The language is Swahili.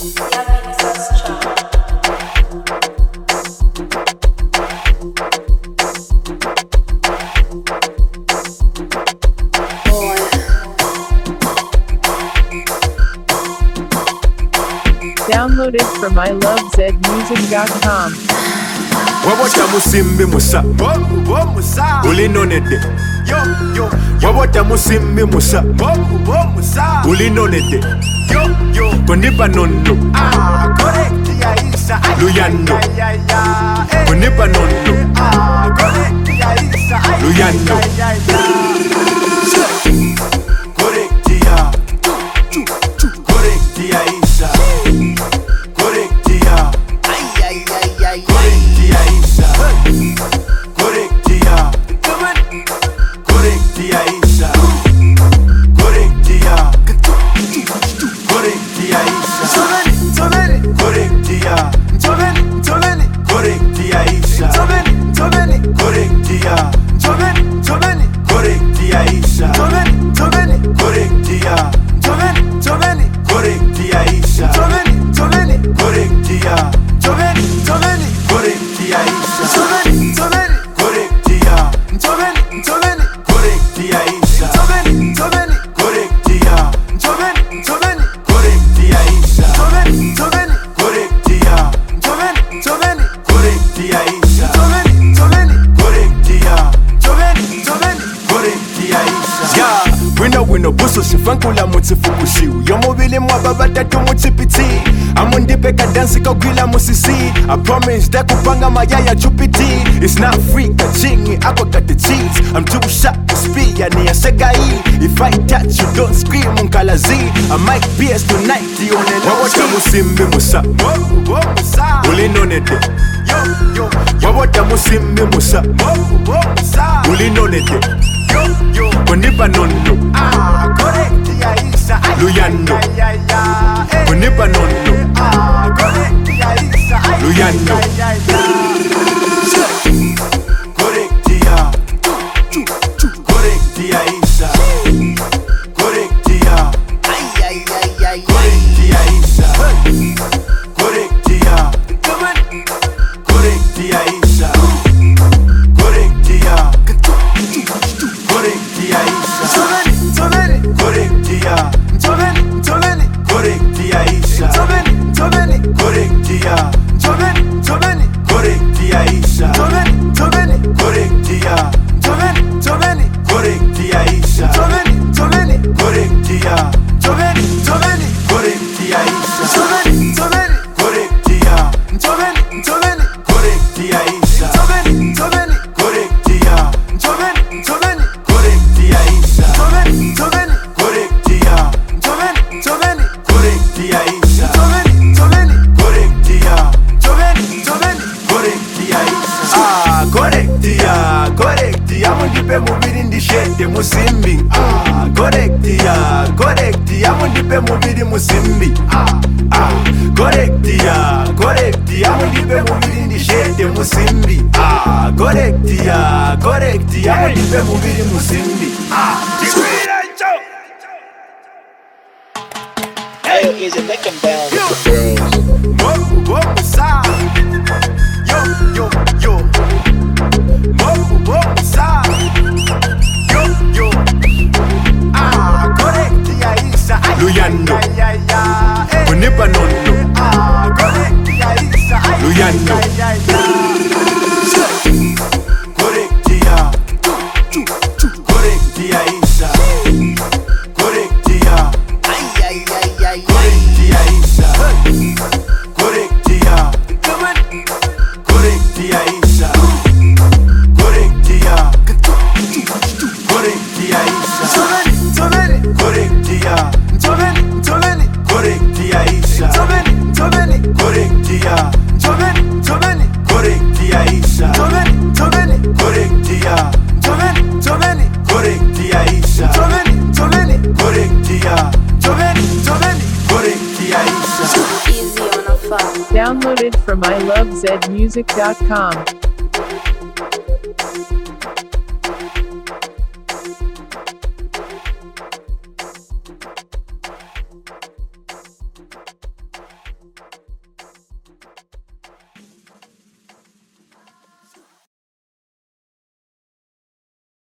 Download it from ilovezmusic.com. Wabota musimbi musa ulinonede wabota musimbi musa ulinonede kunipa nondo luyando kunipa nondo luyando Wino buso sifankula mutsifukushiu Yomobile mwaba batatu mutsipiti Amundipe kadansi kogwila musisi I promise that kupanga mayaya chupiti It's not free kachingi ako got the cheese I'm too shy to speak yani ya segai If I touch you don't scream unkalazi I might pierce tonight the only wawota musimbi musa ulinonete wawota musimbi musa ulinonete kunipa nondo luyando kunipa nondo luyando Amundipe mubiri ndishende musimbi correct amundipe mubiri musimbi correct amundipe mubiri ndishende musimbi correct amundipe mubiri musimbi Hey, is it licking bells? Luyando kunipa nondo luyando Download it from ilovezmusic.com.